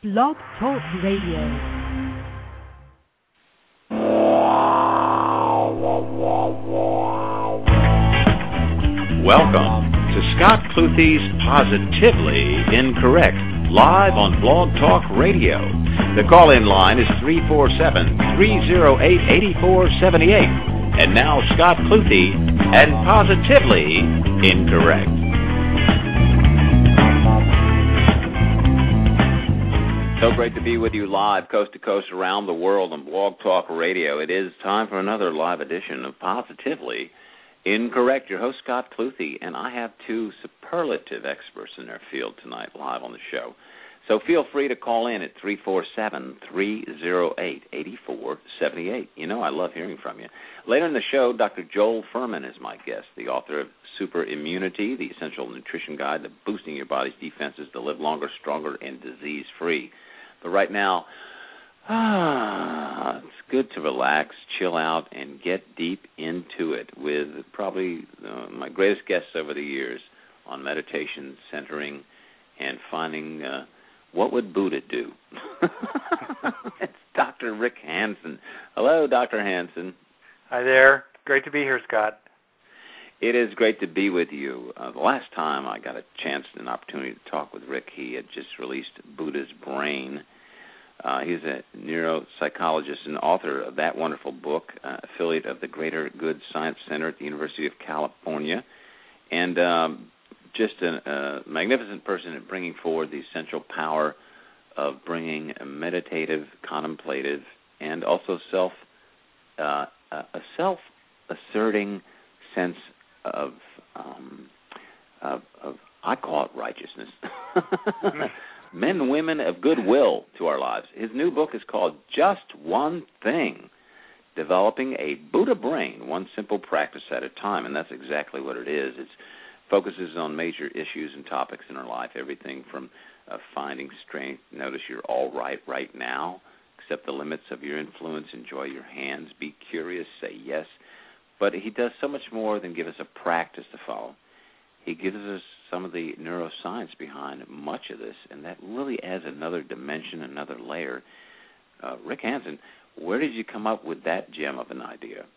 Blog Talk Radio. Welcome to Scott Cluthy's Positively Incorrect, live on Blog Talk Radio. The call-in line is 347-308-8478. And now Scott Cluthy and Positively Incorrect. So great to be with you live, coast to coast, around the world on Blog Talk Radio. It is time for another live edition of Positively Incorrect. Your host, Scott Cluthy, and I have two superlative experts in their field tonight live on the show. So feel free to call in at 347-308-8478. You know I love hearing from you. Later in the show, Dr. Joel Fuhrman is my guest, the author of Super Immunity, the essential nutrition guide to boosting your body's defenses to live longer, stronger, and disease-free. But right now, it's good to relax, chill out, and get deep into it with probably my greatest guests over the years on meditation, centering, and finding what would Buddha do. It's Dr. Rick Hanson. Hello, Dr. Hanson. Hi there. Great to be here, Scott. It is great to be with you. The last time I got a chance and an opportunity to talk with Rick, he had just released Buddha's Brain. He's a neuropsychologist and author of that wonderful book, affiliate of the Greater Good Science Center at the University of California, and just a magnificent person at bringing forward the essential power of bringing a meditative, contemplative, and also a self-asserting sense of I call it righteousness. Men and women of goodwill to our lives. His new book is called Just One Thing, Developing a Buddha Brain, One Simple Practice at a Time, and that's exactly what it is. It focuses on major issues and topics in our life, everything from finding strength, notice you're all right now, accept the limits of your influence, enjoy your hands, be curious, say yes. But he does so much more than give us a practice to follow. He gives us some of the neuroscience behind much of this, and that really adds another dimension, another layer. Rick Hanson, where did you come up with that gem of an idea?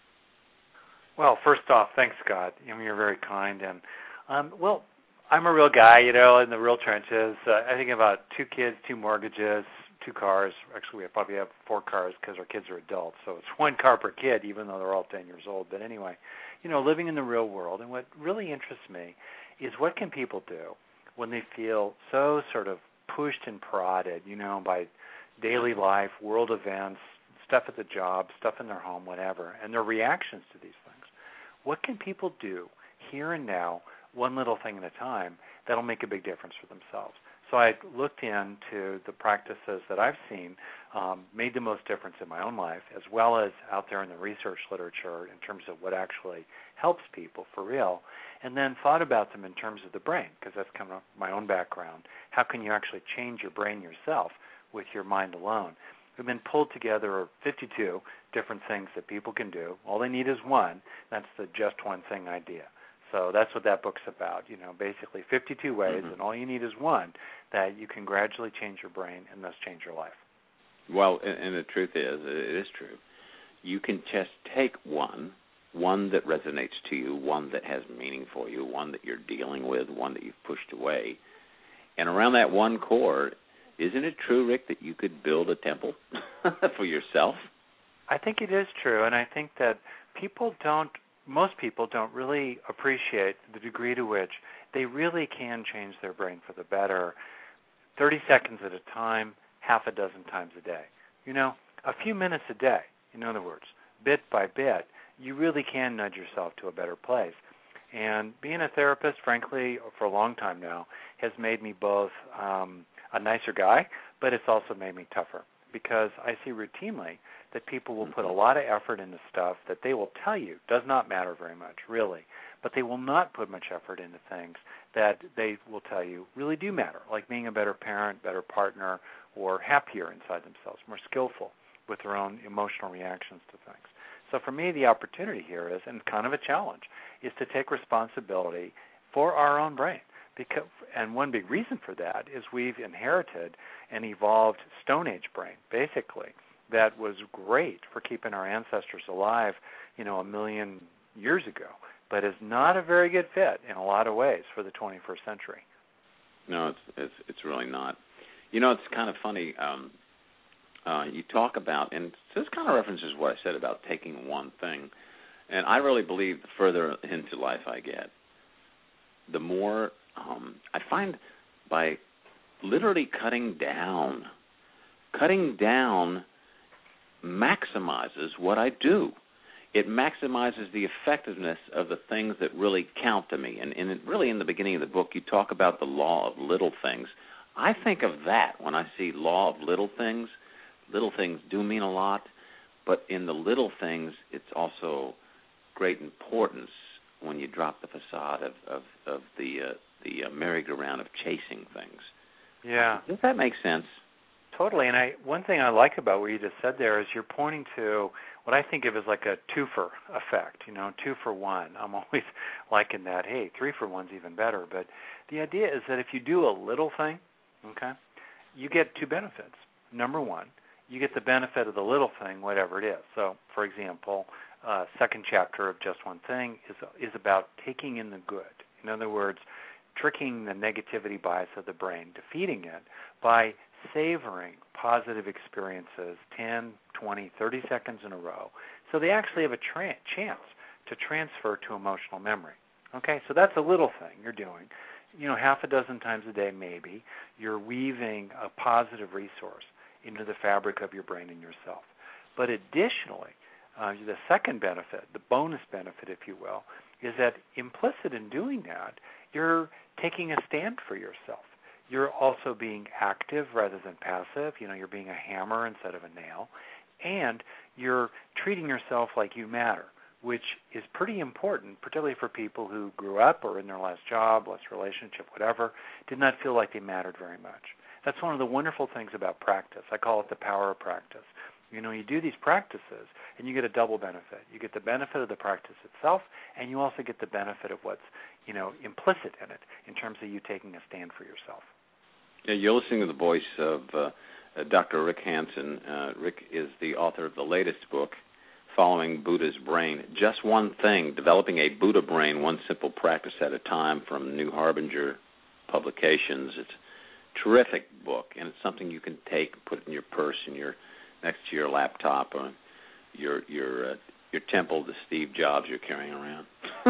Well, first off, thanks, Scott. You're very kind. And, well, I'm a real guy, in the real trenches. I think about 2 kids, 2 mortgages, 2 cars. Actually, we probably have 4 cars because our kids are adults, so it's 1 car per kid, even though they're all 10 years old. But anyway, living in the real world. And what really interests me is what can people do when they feel so sort of pushed and prodded, by daily life, world events, stuff at the job, stuff in their home, whatever, and their reactions to these things. What can people do here and now, one little thing at a time, that'll make a big difference for themselves? So I looked into the practices that I've seen made the most difference in my own life, as well as out there in the research literature in terms of what actually helps people for real, and then thought about them in terms of the brain, because that's kind of my own background. How can you actually change your brain yourself with your mind alone? We've been pulled together 52 different things that people can do. All they need is one. That's the just one thing idea. So that's what that book's about, basically 52 ways, and all you need is one that you can gradually change your brain and thus change your life. Well, and the truth is, it is true. You can just take one that resonates to you, one that has meaning for you, one that you're dealing with, one that you've pushed away. And around that one core, isn't it true, Rick, that you could build a temple for yourself? I think it is true, and I think that most people don't really appreciate the degree to which they really can change their brain for the better 30 seconds at a time, half a dozen times a day. A few minutes a day, in other words, bit by bit, you really can nudge yourself to a better place. And being a therapist, frankly, for a long time now, has made me both a nicer guy, but it's also made me tougher, because I see routinely that people will put a lot of effort into stuff that they will tell you does not matter very much, really, but they will not put much effort into things that they will tell you really do matter, like being a better parent, better partner, or happier inside themselves, more skillful with their own emotional reactions to things. So for me, the opportunity here is, and kind of a challenge, is to take responsibility for our own brain. And one big reason for that is we've inherited an evolved Stone Age brain, basically, that was great for keeping our ancestors alive, 1 million years ago, but is not a very good fit in a lot of ways for the 21st century. No, it's really not. It's kind of funny. You talk about, and this kind of references what I said about taking one thing, and I really believe the further into life I get, the more I find by literally cutting down maximizes what I do. It maximizes the effectiveness of the things that really count to me. And really in the beginning of the book, you talk about the law of little things. I think of that when I see law of little things. Little things do mean a lot, but in the little things, it's also great importance when you drop the facade of the merry-go-round of chasing things. Yeah. Does that make sense? Totally. And one thing I like about what you just said there is you're pointing to what I think of as like a twofer effect, 2 for 1. I'm always liking that. Hey, 3 for 1's even better. But the idea is that if you do a little thing, okay, you get 2 benefits. Number 1, you get the benefit of the little thing, whatever it is. So, for example, second chapter of Just One Thing is about taking in the good. In other words, tricking the negativity bias of the brain, defeating it by savoring positive experiences 10, 20, 30 seconds in a row, so they actually have a chance to transfer to emotional memory. Okay, so that's a little thing you're doing. Half a dozen times a day maybe, you're weaving a positive resource into the fabric of your brain and yourself. But additionally, the second benefit, the bonus benefit, if you will, is that implicit in doing that, you're taking a stand for yourself. You're also being active rather than passive. You're being a hammer instead of a nail. And you're treating yourself like you matter, which is pretty important, particularly for people who grew up or in their last job, last relationship, whatever, did not feel like they mattered very much. That's one of the wonderful things about practice. I call it the power of practice. You do these practices, and you get a double benefit. You get the benefit of the practice itself, and you also get the benefit of what's, implicit in it, in terms of you taking a stand for yourself. Yeah, you're listening to the voice of Dr. Rick Hanson. Rick is the author of the latest book, Following Buddha's Brain. Just One Thing, Developing a Buddha Brain, One Simple Practice at a Time, from New Harbinger Publications. It's a terrific book, and it's something you can take, put in your purse, next to your laptop, or your temple to Steve Jobs you're carrying around.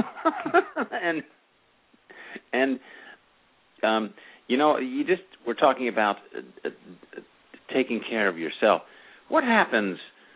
We're talking about taking care of yourself. What happens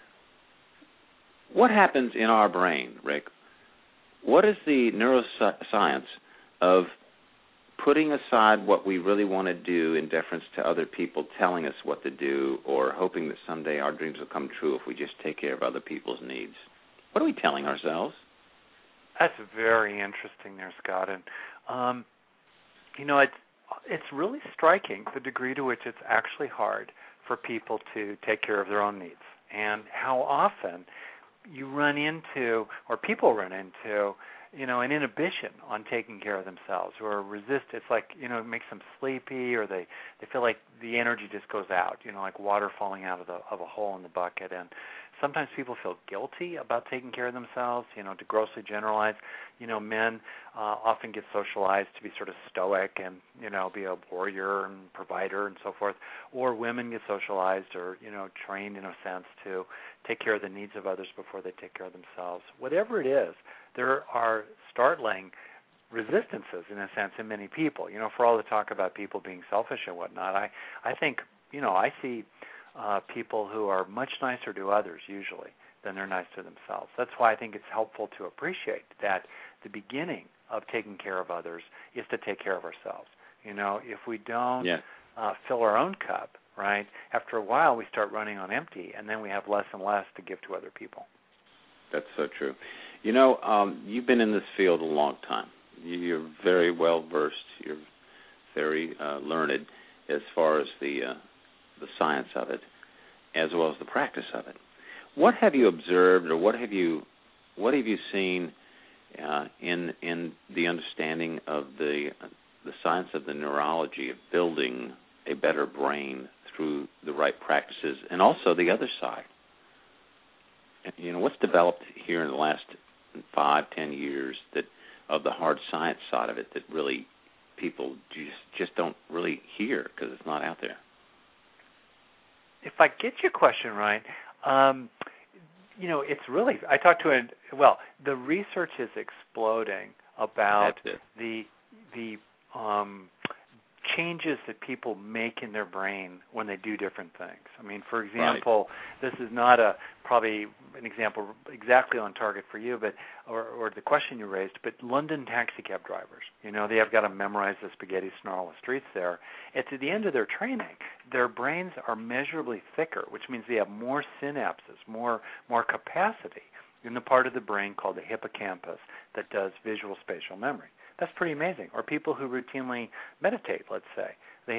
in our brain, Rick? What is the neuroscience of putting aside what we really want to do in deference to other people telling us what to do, or hoping that someday our dreams will come true if we just take care of other people's needs? What are we telling ourselves? That's very interesting there, Scott. And, it's really striking the degree to which it's actually hard for people to take care of their own needs, and how often you run into, or people run into, an inhibition on taking care of themselves, or resist. It's like, it makes them sleepy, or they feel like the energy just goes out, like water falling out of a hole in the bucket. And sometimes people feel guilty about taking care of themselves. To grossly generalize, men often get socialized to be sort of stoic and, be a warrior and provider and so forth. Or women get socialized or, trained in a sense to take care of the needs of others before they take care of themselves. Whatever it is, there are startling resistances, in a sense, in many people. For all the talk about people being selfish and whatnot, I think, I see people who are much nicer to others, usually, than they're nice to themselves. That's why I think it's helpful to appreciate that the beginning of taking care of others is to take care of ourselves. If we don't fill our own cup, right, after a while we start running on empty, and then we have less and less to give to other people. That's so true. You've been in this field a long time. You're very well versed. You're very learned as far as the science of it, as well as the practice of it. What have you observed, or what have you seen in the understanding of the science of the neurology of building a better brain right practices, and also the other side. You know, what's developed here in the last 5-10 years that of the hard science side of it that really people just don't really hear because it's not out there. If I get your question right, you know, it's really, I talked to the research is exploding about the changes that people make in their brain when they do different things. I mean, for example, this is not probably an example exactly on target for you, but or the question you raised, but London taxi cab drivers, you know, they have got to memorize the spaghetti snarl of streets there. At the end of their training, their brains are measurably thicker, which means they have more synapses, more capacity in the part of the brain called the hippocampus that does visual spatial memory. That's pretty amazing. Or people who routinely meditate, let's say, they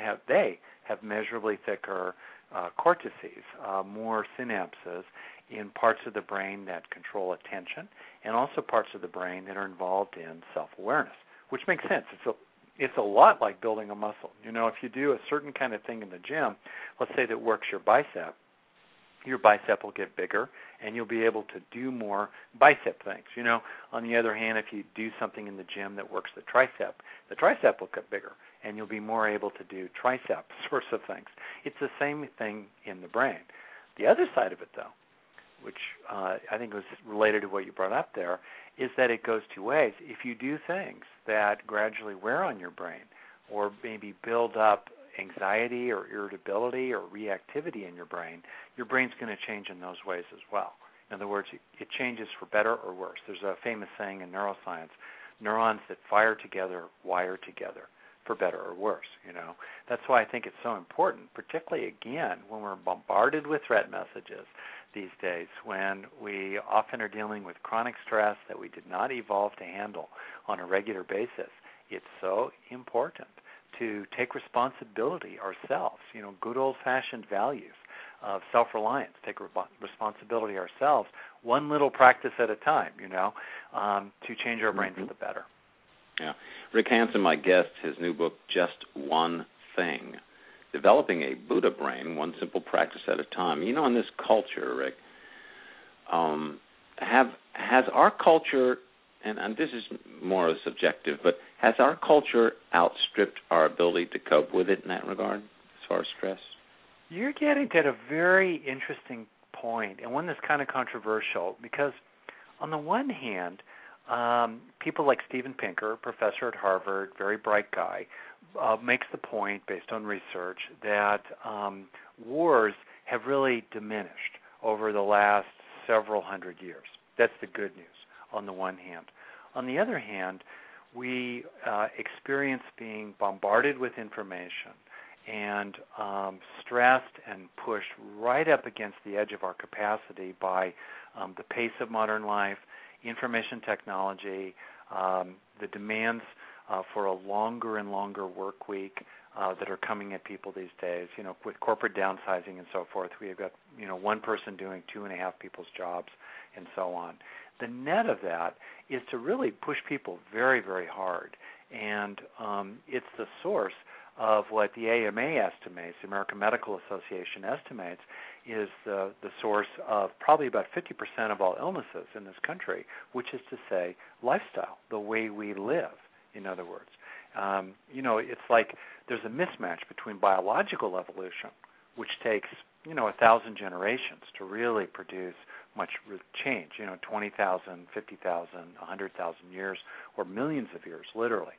have measurably thicker cortices, more synapses in parts of the brain that control attention, and also parts of the brain that are involved in self-awareness, which makes sense. It's a lot like building a muscle. You know, if you do a certain kind of thing in the gym, let's say that works your bicep will get bigger, and you'll be able to do more bicep things. You know, on the other hand, if you do something in the gym that works the tricep will get bigger, and you'll be more able to do tricep sorts of things. It's the same thing in the brain. The other side of it, though, which I think was related to what you brought up there, is that it goes two ways. If you do things that gradually wear on your brain or maybe build up anxiety or irritability or reactivity in your brain's going to change in those ways as well. In other words, it changes for better or worse. There's a famous saying in neuroscience, neurons that fire together wire together for better or worse, you know. That's why I think it's so important, particularly, again, when we're bombarded with threat messages these days, when we often are dealing with chronic stress that we did not evolve to handle on a regular basis. It's so important to take responsibility ourselves, you know, good old-fashioned values of self-reliance, take responsibility ourselves, one little practice at a time, you know, to change our brain for the better. Yeah. Rick Hanson, my guest, his new book, Just One Thing, Developing a Buddha Brain, One Simple Practice at a Time. You know, in this culture, Rick, has our culture, and this is more subjective, but has our culture outstripped our ability to cope with it in that regard, as far as stress? You're getting to a very interesting point, and one that's kind of controversial, because on the one hand, people like Steven Pinker, professor at Harvard, very bright guy, makes the point, based on research, that wars have really diminished over the last several hundred years. That's the good news, on the one hand. On the other hand, we experience being bombarded with information and stressed and pushed right up against the edge of our capacity by the pace of modern life, information technology, the demands for a longer and longer work week that are coming at people these days. You know, with corporate downsizing and so forth, we have got, you know, one person doing 2.5 people's jobs and so on. The net of that is to really push people very, very hard, and it's the source of what the AMA estimates, the American Medical Association estimates, is the source of probably about 50% of all illnesses in this country, which is to say lifestyle, the way we live, in other words. You know, it's like there's a mismatch between biological evolution, which takes, you know, 1,000 generations to really produce much change, you know, 20,000, 50,000, 100,000 years, or millions of years, literally.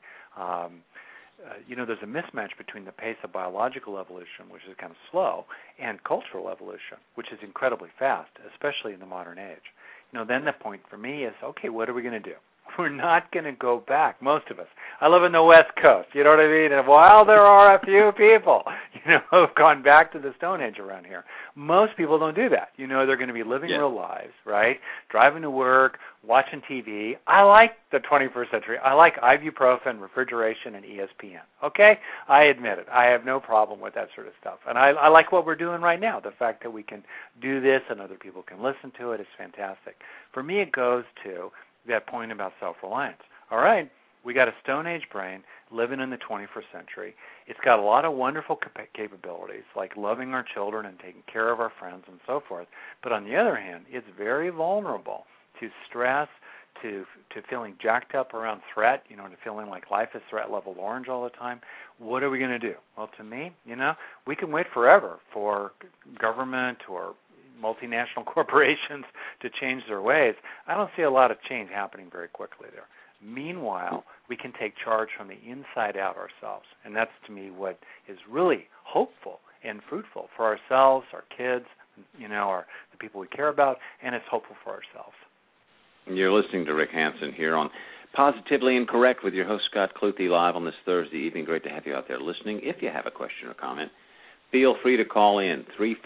You know, there's a mismatch between the pace of biological evolution, which is kind of slow, and cultural evolution, which is incredibly fast, especially in the modern age. You know, then the point for me is, okay, what are we going to do? We're not going to go back, most of us. I live in the West Coast, you know what I mean? And while there are a few people, you know, who've gone back to the Stone Age around here, most people don't do that. You know, they're going to be living real lives, right? Driving to work, watching TV. I like the 21st century. I like ibuprofen, refrigeration, and ESPN, okay? I admit it. I have no problem with that sort of stuff. And I like what we're doing right now. The fact that we can do this and other people can listen to it is fantastic. For me, it goes to that point about self-reliance. All right, We got a Stone Age brain living in the 21st century. It's got a lot of wonderful capabilities, like loving our children and taking care of our friends and so forth. But on the other hand, it's very vulnerable to stress, to feeling jacked up around threat, to feeling like life is threat level orange all the time. What are we going to do? Well, to me, we can wait forever for government or multinational corporations to change their ways. I don't see a lot of change happening very quickly there. Meanwhile, we can take charge from the inside out ourselves, and that's, to me, what is really hopeful and fruitful for ourselves, our kids, the people we care about, and it's hopeful for ourselves. You're listening to Rick Hanson here on Positively Incorrect with your host, Scott Cluthe, live on this Thursday evening. Great to have you out there listening. If you have a question or comment, feel free to call in,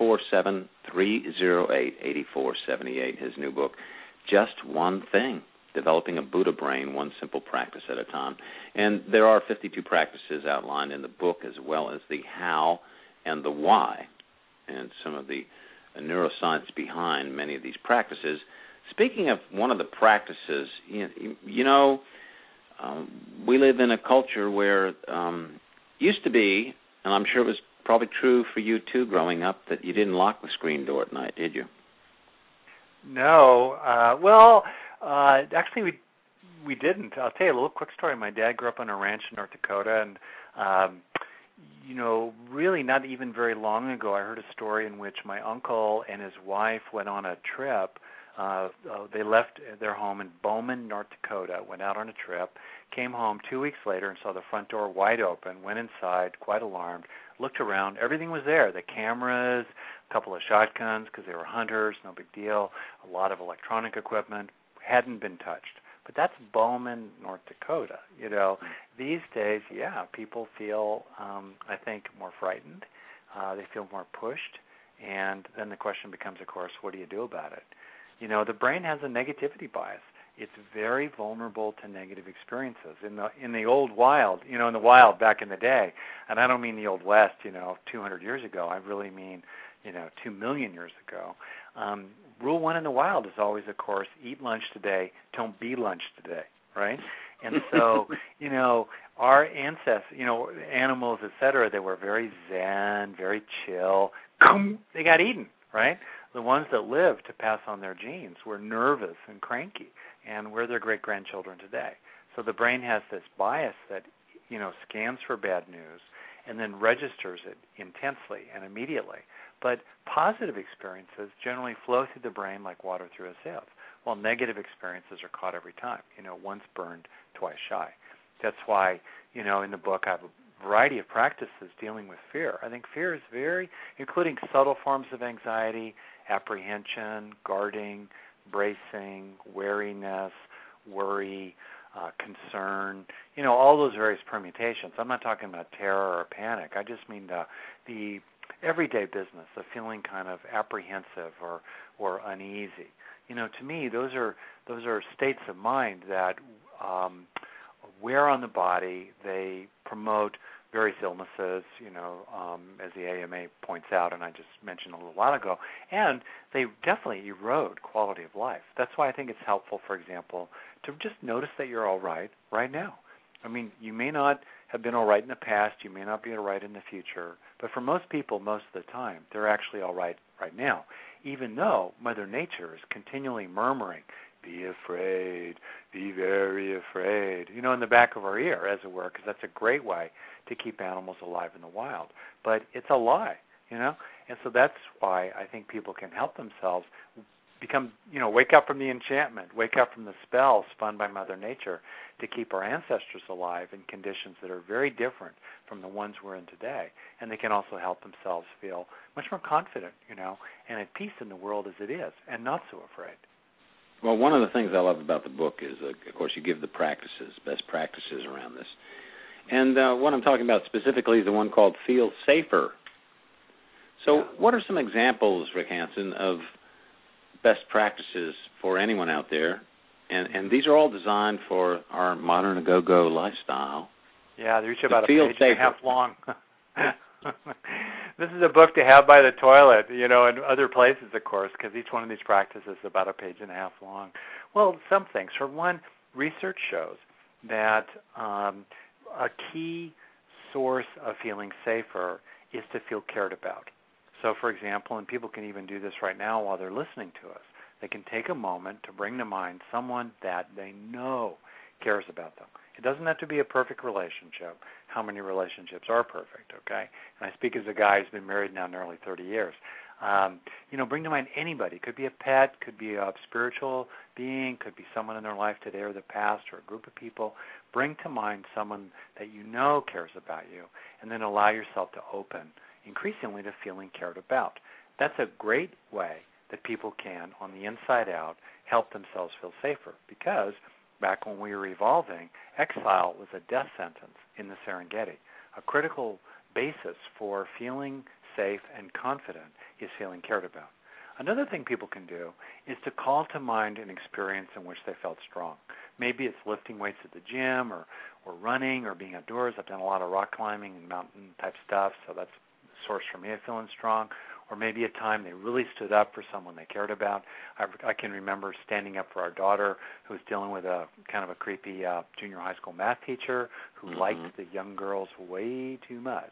347-308-8478, his new book, Just One Thing, Developing a Buddha Brain, One Simple Practice at a Time. And there are 52 practices outlined in the book, as well as the how and the why, and some of the neuroscience behind many of these practices. Speaking of one of the practices, we live in a culture where used to be, and I'm sure it was probably true for you too growing up, that you didn't lock the screen door at night, did you? No. Actually, we didn't. I'll tell you a little quick story. My dad grew up on a ranch in North Dakota, and really not even very long ago, I heard a story in which my uncle and his wife went on a trip. They left their home in Bowman, North Dakota, went out on a trip, came home 2 weeks later and saw the front door wide open, went inside, quite alarmed, looked around. Everything was there, the cameras, a couple of shotguns because they were hunters, no big deal, a lot of electronic equipment, hadn't been touched. But that's Bowman, North Dakota. These days, people feel, I think, more frightened. They feel more pushed. And then the question becomes, of course, what do you do about it? The brain has a negativity bias. It's very vulnerable to negative experiences. In the old wild, in the wild back in the day, and I don't mean the Old West, 200 years ago. I really mean, 2 million years ago. Rule one in the wild is always, of course, eat lunch today, don't be lunch today, right? And so, our ancestors, animals, et cetera, they were very zen, very chill. They got eaten, right? The ones that lived to pass on their genes were nervous and cranky, and we're their great-grandchildren today. So the brain has this bias that, scans for bad news and then registers it intensely and immediately. But positive experiences generally flow through the brain like water through a sieve, while negative experiences are caught every time. Once burned, twice shy. That's why, in the book I have a variety of practices dealing with fear. I think fear is including subtle forms of anxiety, apprehension, guarding, bracing, wariness, worry, concern, all those various permutations. I'm not talking about terror or panic. I just mean the everyday business, the feeling kind of apprehensive or uneasy. To me, those are states of mind that wear on the body. They promote various illnesses, as the AMA points out, and I just mentioned a little while ago, and they definitely erode quality of life. That's why I think it's helpful, for example, to just notice that you're all right now. I mean, you may not have been all right in the past, you may not be all right in the future, but for most people, most of the time, they're actually all right now, even though Mother Nature is continually murmuring, be afraid, be very afraid, in the back of our ear, as it were, because that's a great way to keep animals alive in the wild. But it's a lie, and so that's why I think people can help themselves become, wake up from the enchantment, wake up from the spell spun by Mother Nature to keep our ancestors alive in conditions that are very different from the ones we're in today. And they can also help themselves feel much more confident, and at peace in the world as it is, and not so afraid. Well, one of the things I love about the book is, of course, you give the best practices around this. And what I'm talking about specifically is the one called Feel Safer. So what are some examples, Rick Hanson, of best practices for anyone out there? And these are all designed for our modern go-go lifestyle. Yeah, they're each about a page safer. and a half long. This is a book to have by the toilet, and other places, of course, because each one of these practices is about a page and a half long. Well, some things. For one, research shows that a key source of feeling safer is to feel cared about. So, for example, and people can even do this right now while they're listening to us, they can take a moment to bring to mind someone that they know cares about them. It doesn't have to be a perfect relationship. How many relationships are perfect, okay? And I speak as a guy who's been married now nearly 30 years. Bring to mind anybody. Could be a pet, could be a spiritual being, could be someone in their life today or the past or a group of people. Bring to mind someone that you know cares about you, and then allow yourself to open increasingly to feeling cared about. That's a great way that people can, on the inside out, help themselves feel safer, because back when we were evolving, exile was a death sentence in the Serengeti. A critical basis for feeling safe and confident is feeling cared about. Another thing people can do is to call to mind an experience in which they felt strong. Maybe it's lifting weights at the gym or running or being outdoors. I've done a lot of rock climbing and mountain type stuff, so that's a source for me of feeling strong. Or maybe a time they really stood up for someone they cared about. I can remember standing up for our daughter who was dealing with a kind of a creepy junior high school math teacher who liked the young girls way too much.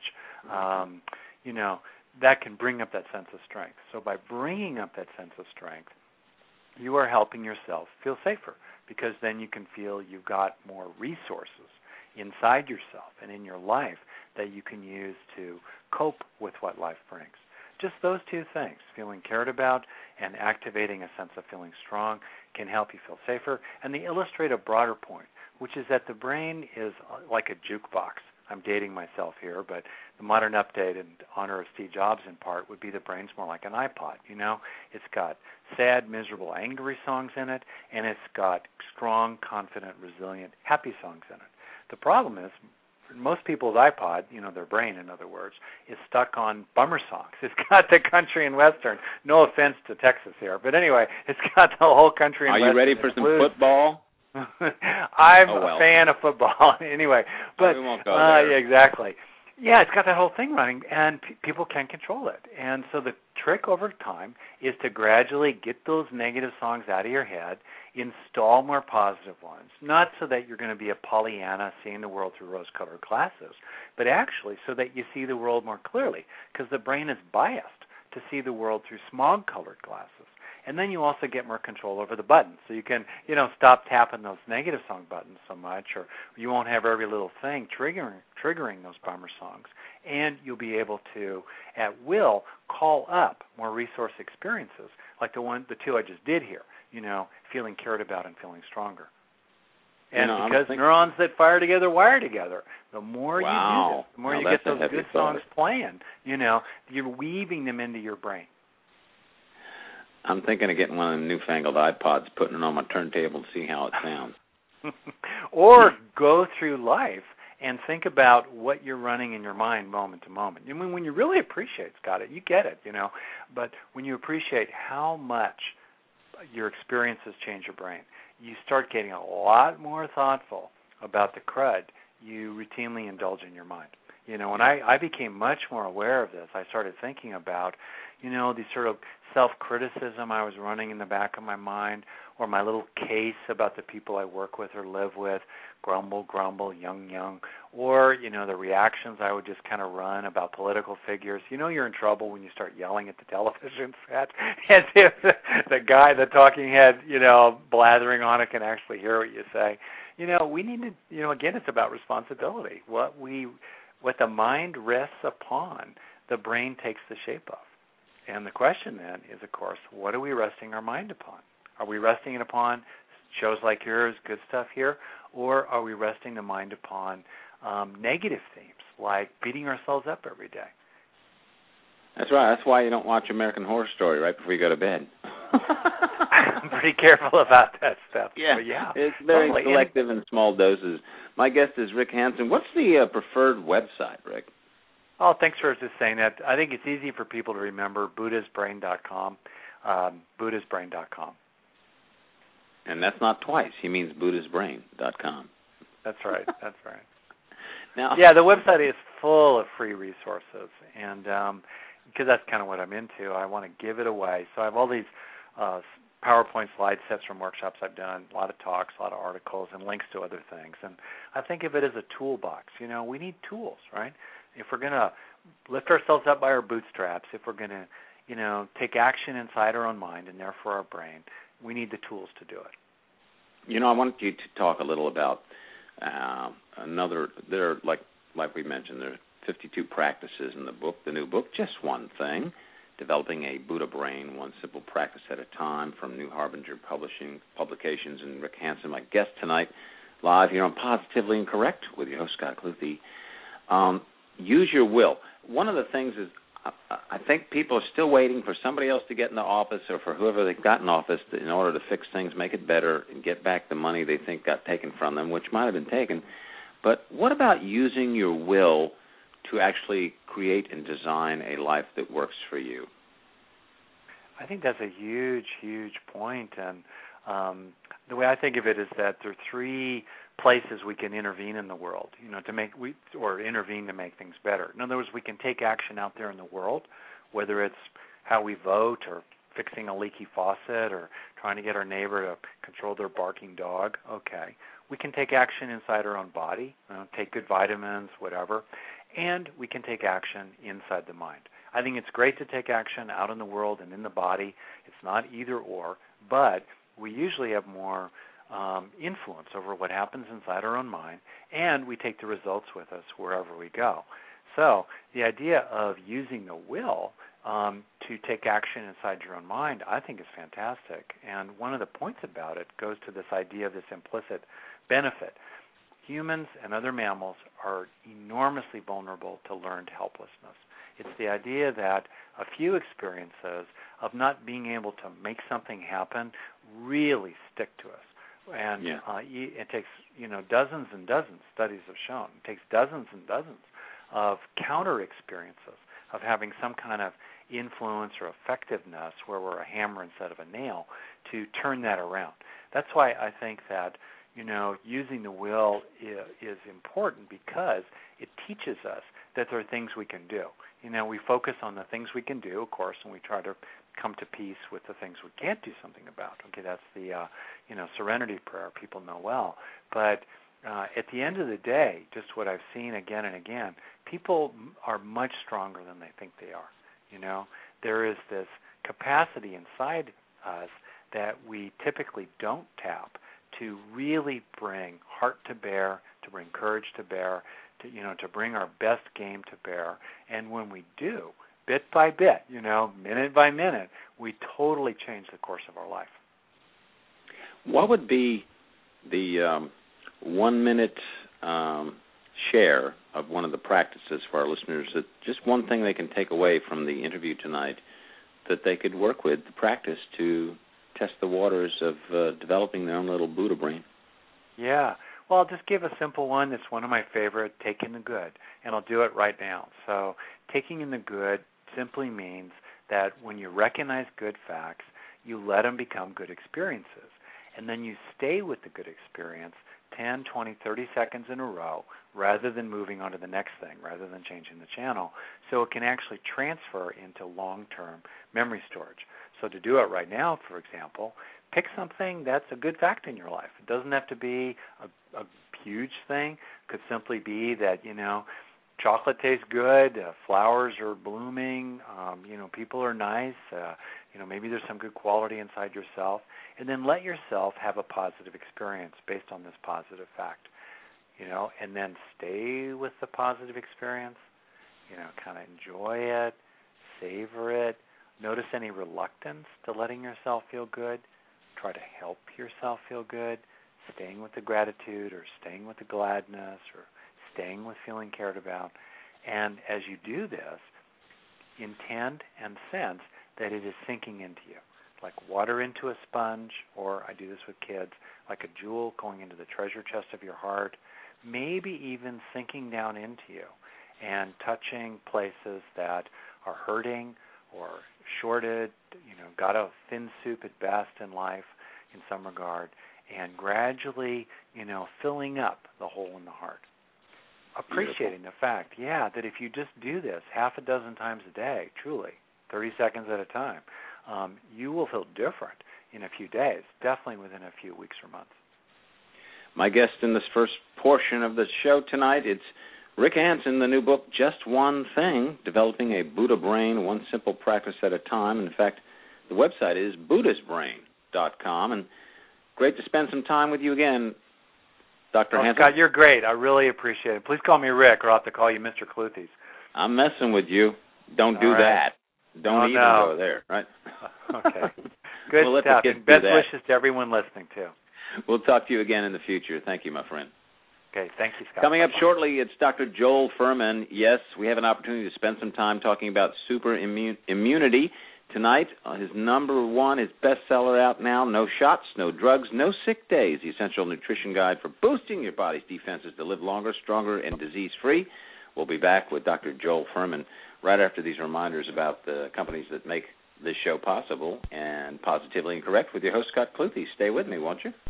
That can bring up that sense of strength. So by bringing up that sense of strength, you are helping yourself feel safer, because then you can feel you've got more resources inside yourself and in your life that you can use to cope with what life brings. Just those two things, feeling cared about and activating a sense of feeling strong, can help you feel safer. And they illustrate a broader point, which is that the brain is like a jukebox. I'm dating myself here, but the modern update in honor of Steve Jobs in part would be the brain's more like an iPod. It's got sad, miserable, angry songs in it, and it's got strong, confident, resilient, happy songs in it. The problem is, most people's iPod, their brain, in other words, is stuck on bummer songs. It's got the country and western. No offense to Texas here, but anyway, it's got the whole country and western. Are you ready for some football? I'm a fan of football anyway, but we won't go there. Yeah, exactly. Yeah, it's got that whole thing running, and people can't control it. And so the trick over time is to gradually get those negative songs out of your head, install more positive ones, not so that you're going to be a Pollyanna seeing the world through rose-colored glasses, but actually so that you see the world more clearly, because the brain is biased to see the world through smog-colored glasses. And then you also get more control over the buttons. So you can, stop tapping those negative song buttons so much, or you won't have every little thing triggering those bummer songs. And you'll be able to, at will, call up more resource experiences, like the two I just did here, feeling cared about and feeling stronger. And because neurons that fire together wire together. The more you do this, the more you get those good songs playing, you're weaving them into your brain. I'm thinking of getting one of the newfangled iPods, putting it on my turntable to see how it sounds. Or go through life and think about what you're running in your mind moment to moment. When you really appreciate, Scott, you get it, But when you appreciate how much your experiences change your brain, you start getting a lot more thoughtful about the crud you routinely indulge in your mind. When I became much more aware of this, I started thinking about, these sort of self-criticism I was running in the back of my mind, or my little case about the people I work with or live with, grumble, young, or, the reactions I would just kind of run about political figures. You're in trouble when you start yelling at the television set as if the talking head, blathering on it can actually hear what you say. We need to, again, it's about responsibility. What the mind rests upon, the brain takes the shape of. And the question then is, of course, what are we resting our mind upon? Are we resting it upon shows like yours, good stuff here, or are we resting the mind upon negative themes like beating ourselves up every day? That's right. That's why you don't watch American Horror Story right before you go to bed. I'm pretty careful about that stuff. Yeah, but yeah. It's very selective in small doses. My guest is Rick Hanson. What's the preferred website, Rick? Oh, thanks for just saying that. I think it's easy for people to remember, buddhisbrain.com, buddhisbrain.com. And that's not twice. He means buddhisbrain.com. That's right. Now, yeah, the website is full of free resources, and because that's kind of what I'm into, I want to give it away. So I have all these PowerPoint slide sets from workshops I've done, a lot of talks, a lot of articles, and links to other things. And I think of it as a toolbox. We need tools, right? If we're going to lift ourselves up by our bootstraps, if we're going to, take action inside our own mind and therefore our brain, we need the tools to do it. I wanted you to talk a little about like we mentioned, there are 52 practices in the book, the new book, Just One Thing, Developing a Buddha Brain, One Simple Practice at a Time, from New Harbinger Publications. And Rick Hanson, my guest tonight, live here on Positively Incorrect with your host, Scott Cluthe. Use your will. One of the things is I think people are still waiting for somebody else to get in the office or for whoever they've got in office in order to fix things, make it better, and get back the money they think got taken from them, which might have been taken. But what about using your will to actually create and design a life that works for you? I think that's a huge, huge point. And the way I think of it is that there are three places we can intervene in the world, intervene to make things better. In other words, we can take action out there in the world, whether it's how we vote or fixing a leaky faucet or trying to get our neighbor to control their barking dog. Okay. We can take action inside our own body, take good vitamins, whatever, and we can take action inside the mind. I think it's great to take action out in the world and in the body. It's not either or, but we usually have more influence over what happens inside our own mind, and we take the results with us wherever we go. So the idea of using the will to take action inside your own mind, I think, is fantastic. And one of the points about it goes to this idea of this implicit benefit. Humans and other mammals are enormously vulnerable to learned helplessness. It's the idea that a few experiences of not being able to make something happen really stick to us. And it takes, dozens and dozens, studies have shown, it takes dozens and dozens of counter experiences of having some kind of influence or effectiveness where we're a hammer instead of a nail to turn that around. That's why I think that, using the will is important, because it teaches us that there are things we can do. We focus on the things we can do, of course, and we try to come to peace with the things we can't do something about. Okay, that's the, serenity prayer people know well. But at the end of the day, just what I've seen again and again, people are much stronger than they think they are. There is this capacity inside us that we typically don't tap to really bring heart to bear, to bring courage to bear, to bring our best game to bear. And when we do, bit by bit, minute by minute, we totally change the course of our life. What would be the 1 minute share of one of the practices for our listeners, that just one thing they can take away from the interview tonight that they could work with, the practice to test the waters of developing their own little Buddha brain? Yeah. Well, I'll just give a simple one that's one of my favorite, take in the good, and I'll do it right now. So taking in the good simply means that when you recognize good facts, you let them become good experiences. And then you stay with the good experience 10, 20, 30 seconds in a row rather than moving on to the next thing, rather than changing the channel, so it can actually transfer into long-term memory storage. So to do it right now, for example, pick something that's a good fact in your life. It doesn't have to be a huge thing. It could simply be that, chocolate tastes good, flowers are blooming, people are nice, maybe there's some good quality inside yourself, and then let yourself have a positive experience based on this positive fact, and then stay with the positive experience, kind of enjoy it, savor it. Notice any reluctance to letting yourself feel good. Try to help yourself feel good, staying with the gratitude or staying with the gladness or staying with feeling cared about. And as you do this, intend and sense that it is sinking into you, like water into a sponge, or I do this with kids, like a jewel going into the treasure chest of your heart, maybe even sinking down into you and touching places that are hurting or shorted, got a thin soup at best in life in some regard, and gradually, filling up the hole in the heart. Appreciating the fact, that if you just do this half a dozen times a day, truly, 30 seconds at a time, you will feel different in a few days, definitely within a few weeks or months. My guest in this first portion of the show tonight, it's Rick Hanson, the new book, Just One Thing, Developing a Buddha Brain, One Simple Practice at a Time. In fact, the website is buddhisbrain.com. And great to spend some time with you again, Dr. Hanson. Scott, you're great. I really appreciate it. Please call me Rick, or I'll have to call you Mr. Cluthes. I'm messing with you. Don't do that. Don't even go there, right? Okay. Good we'll stuff. And best wishes to everyone listening, too. We'll talk to you again in the future. Thank you, my friend. Okay, thank you, Scott. Coming up shortly, it's Dr. Joel Fuhrman. Yes, we have an opportunity to spend some time talking about super immunity. Tonight, his number one, his bestseller out now, No Shots, No Drugs, No Sick Days, the Essential Nutrition Guide for Boosting Your Body's Defenses to Live Longer, Stronger, and Disease-Free. We'll be back with Dr. Joel Fuhrman right after these reminders about the companies that make this show possible and Positively Incorrect with your host, Scott Cluthes. Stay with me, won't you?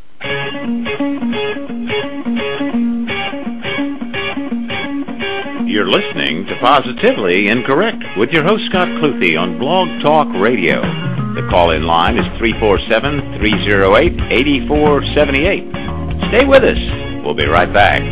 You're listening to Positively Incorrect with your host, Scott Cluthes, on Blog Talk Radio. The call-in line is 347-308-8478. Stay with us. We'll be right back.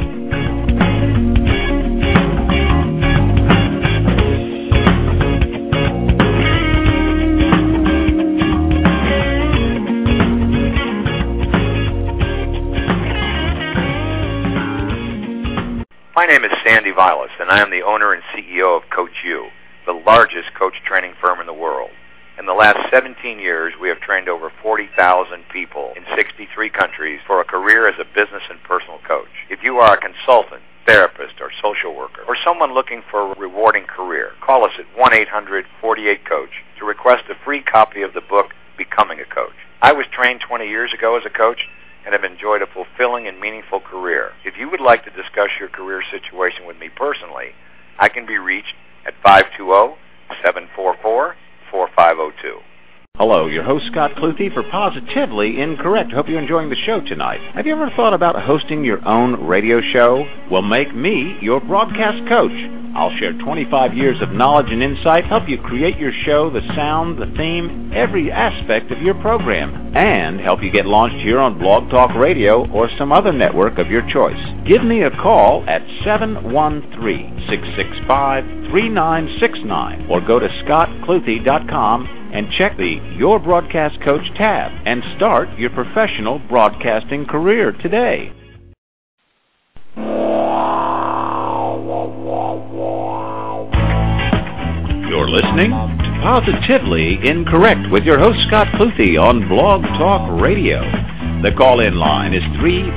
My name is Sandy Vilas, and I am the owner and CEO of Coach U, the largest coach training firm in the world. In the last 17 years, we have trained over 40,000 people in 63 countries for a career as a business and personal coach. If you are a consultant, therapist, or social worker, or someone looking for a rewarding career, call us at 1-800-48-COACH to request a free copy of the book, Becoming a Coach. I was trained 20 years ago as a coach and have enjoyed a fulfilling and meaningful career. If you would like to discuss your career situation with me personally, I can be reached at 520-744-4502. Hello, your host, Scott Cluthes, for Positively Incorrect. Hope you're enjoying the show tonight. Have you ever thought about hosting your own radio show? Well, make me your broadcast coach. I'll share 25 years of knowledge and insight, help you create your show, the sound, the theme, every aspect of your program, and help you get launched here on Blog Talk Radio or some other network of your choice. Give me a call at 713-665-3969 or go to scottcluthey.com and check the Your Broadcast Coach tab and start your professional broadcasting career today. You're listening to Positively Incorrect with your host, Scott Cluthes, on Blog Talk Radio. The call-in line is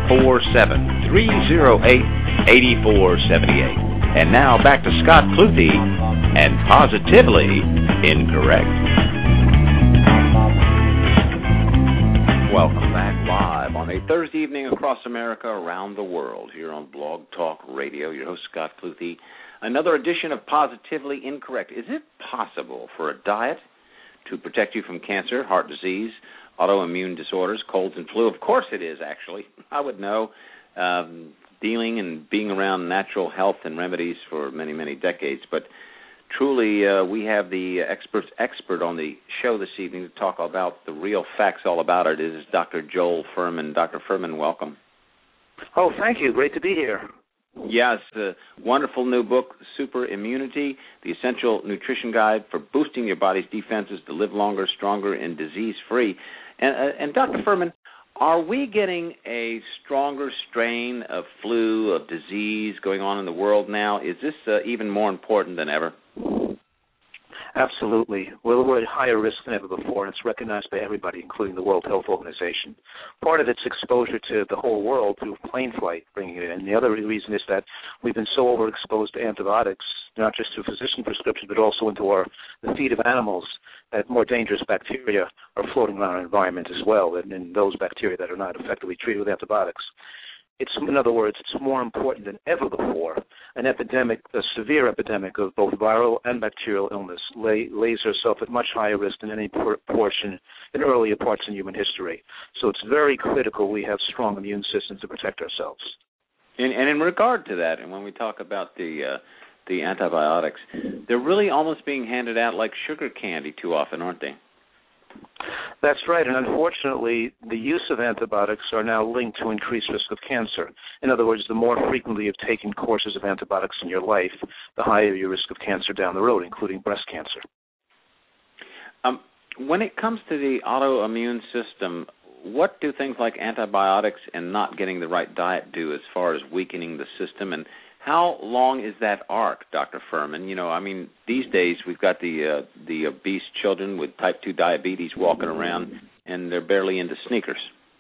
347-308-8478. And now back to Scott Cluthes and Positively Incorrect. Welcome back live on a Thursday evening across America, around the world, here on Blog Talk Radio. Your host, Scott Cluthes. Another edition of Positively Incorrect. Is it possible for a diet to protect you from cancer, heart disease, autoimmune disorders, colds, and flu? Of course it is, actually. I would know, dealing and being around natural health and remedies for many, many decades. But truly, we have the expert on the show this evening to talk about the real facts all about it. It is Dr. Joel Fuhrman. Dr. Fuhrman, welcome. Oh, thank you. Great to be here. Yes, a wonderful new book, Super Immunity, the Essential Nutrition Guide for Boosting Your Body's Defenses to Live Longer, Stronger, and Disease-Free. And Dr. Fuhrman, are we getting a stronger strain of flu, of disease going on in the world now? Is this even more important than ever? Absolutely. We're at higher risk than ever before, and it's recognized by everybody, including the World Health Organization. Part of it's exposure to the whole world through plane flight, bringing it in. And the other reason is that we've been so overexposed to antibiotics, not just through physician prescription, but also into the feed of animals, that more dangerous bacteria are floating around our environment as well, and those bacteria that are not effectively treated with antibiotics. In other words, it's more important than ever before. An epidemic, a severe epidemic of both viral and bacterial illness, lays herself at much higher risk than any portion in earlier parts in human history. So it's very critical we have strong immune systems to protect ourselves. And in regard to that, and when we talk about the antibiotics, they're really almost being handed out like sugar candy too often, aren't they? That's right, and unfortunately, the use of antibiotics are now linked to increased risk of cancer. In other words, the more frequently you've taken courses of antibiotics in your life, the higher your risk of cancer down the road, including breast cancer. When it comes to the autoimmune system, what do things like antibiotics and not getting the right diet do as far as weakening the system? And how long is that arc, Dr. Fuhrman? You know, I mean, these days we've got the obese children with type 2 diabetes walking around, and they're barely into sneakers.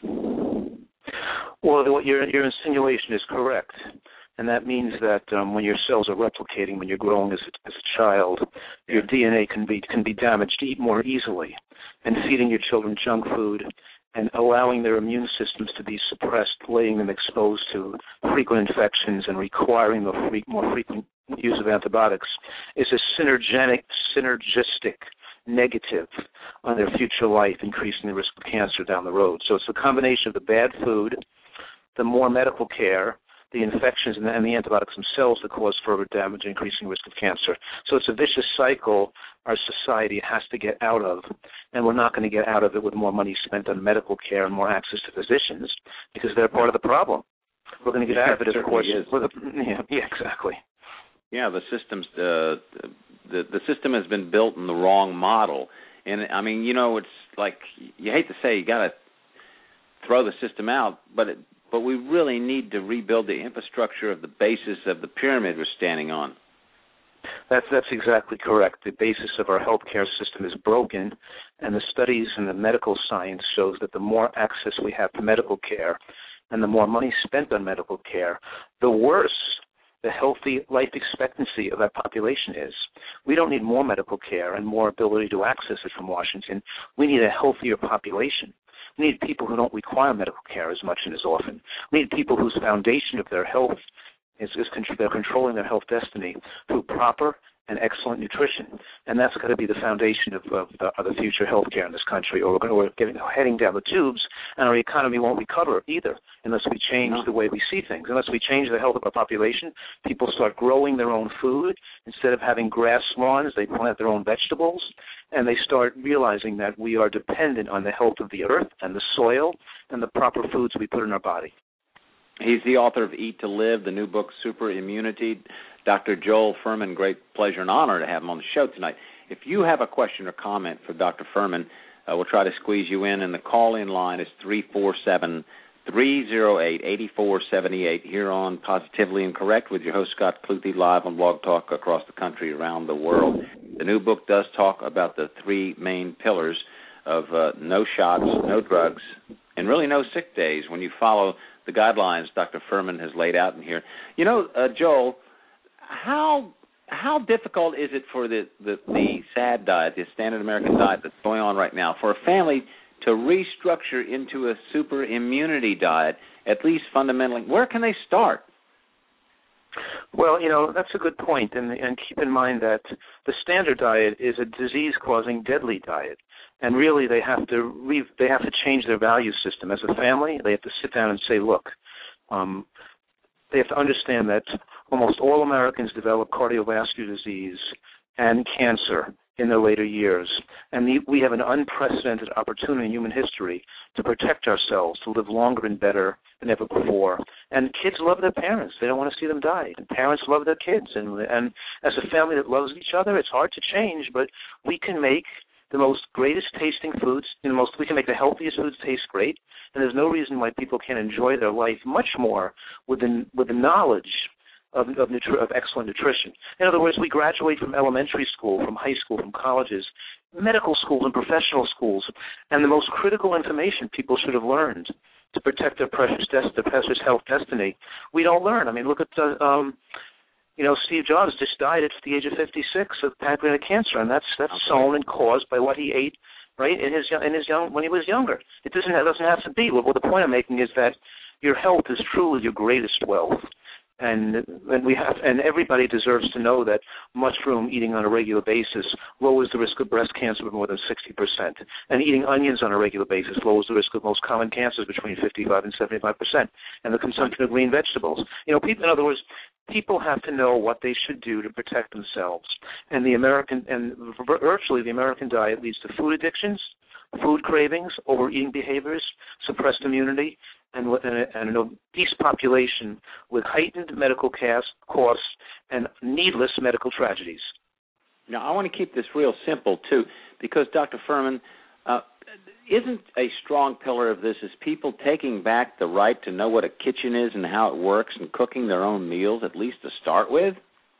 Well, your insinuation is correct, and that means that when your cells are replicating, when you're growing as a child, your DNA can be damaged more easily, and feeding your children junk food and allowing their immune systems to be suppressed, laying them exposed to frequent infections and requiring the more frequent use of antibiotics is a synergistic negative on their future life, increasing the risk of cancer down the road. So it's a combination of the bad food, the more medical care, the infections and the antibiotics themselves that cause further damage, increasing risk of cancer. So it's a vicious cycle our society has to get out of, and we're not going to get out of it with more money spent on medical care and more access to physicians because they're part of the problem. We're going to get out of it, of course. Yeah, exactly. Yeah, the system's the system has been built in the wrong model, and I mean, you know, it's like you hate to say you got to throw the system out, but we really need to rebuild the infrastructure of the basis of the pyramid we're standing on. That's exactly correct. The basis of our healthcare system is broken, and the studies and the medical science shows that the more access we have to medical care and the more money spent on medical care, the worse the healthy life expectancy of that population is. We don't need more medical care and more ability to access it from Washington. We need a healthier population. We need people who don't require medical care as much and as often. We need people whose foundation of their health they're controlling their health destiny through proper and excellent nutrition, and that's going to be the foundation of the future health care in this country, or we're heading down the tubes, and our economy won't recover either unless we change the way we see things. Unless we change the health of our population, people start growing their own food. Instead of having grass lawns, they plant their own vegetables, and they start realizing that we are dependent on the health of the earth and the soil and the proper foods we put in our body. He's the author of Eat to Live, the new book, Super Immunity. Dr. Joel Fuhrman, great pleasure and honor to have him on the show tonight. If you have a question or comment for Dr. Fuhrman, we'll try to squeeze you in, and the call-in line is 347-308-8478 here on Positively Incorrect with your host, Scott Cluthe, live on Blog Talk across the country, around the world. The new book does talk about the three main pillars of no shots, no drugs, and really no sick days when you follow the guidelines Dr. Fuhrman has laid out in here. You know, Joel, how difficult is it for the SAD diet, the standard American diet that's going on right now, for a family to restructure into a super immunity diet, at least fundamentally? Where can they start? Well, you know, that's a good point, and keep in mind that the standard diet is a disease-causing, deadly diet, and really they have to change their value system. As a family, they have to sit down and say, look, they have to understand that almost all Americans develop cardiovascular disease and cancer in their later years, and we have an unprecedented opportunity in human history to protect ourselves, to live longer and better than ever before. And kids love their parents. They don't want to see them die. And parents love their kids. And as a family that loves each other, it's hard to change, but we can make the most greatest tasting foods, we can make the healthiest foods taste great, and there's no reason why people can't enjoy their life much more with the knowledge of excellent nutrition. In other words, we graduate from elementary school, from high school, from colleges, medical schools and professional schools, and the most critical information people should have learned to protect their precious health destiny, we don't learn. I mean, look at Steve Jobs just died at the age of 56 of pancreatic cancer, and that's sown and caused by what he ate, right, when he was younger. It doesn't have to be. Well, the point I'm making is that your health is truly your greatest wealth. And everybody deserves to know that mushroom eating on a regular basis lowers the risk of breast cancer by more than 60%. And eating onions on a regular basis lowers the risk of most common cancers between 55 and 75%. And the consumption of green vegetables. You know, in other words, people have to know what they should do to protect themselves. And virtually the American diet leads to food addictions, food cravings, overeating behaviors, suppressed immunity, and an obese population with heightened medical costs and needless medical tragedies. Now, I want to keep this real simple, too, because, Dr. Fuhrman, isn't a strong pillar of this is people taking back the right to know what a kitchen is and how it works and cooking their own meals, at least to start with?